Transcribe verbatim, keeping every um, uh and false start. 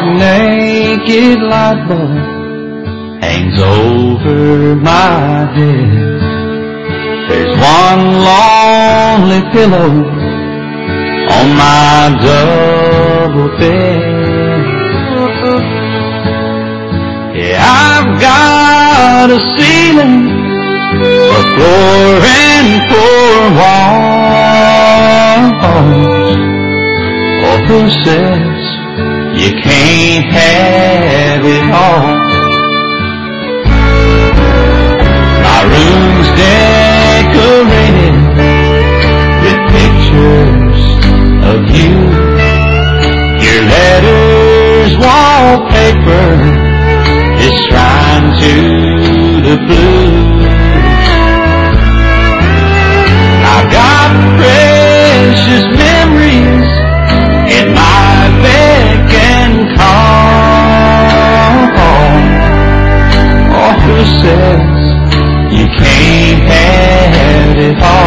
naked light bulb hangs over my head. There's one lonely pillow on my double bed. Yeah, I've got a ceiling, a floor and four walls. Oh, who says you can't have it all? My room's decorated with pictures of you. Your letters, wallpaper is shrine to the blues. I've got precious memories in my beck and call. Oh, who says you can't have it all?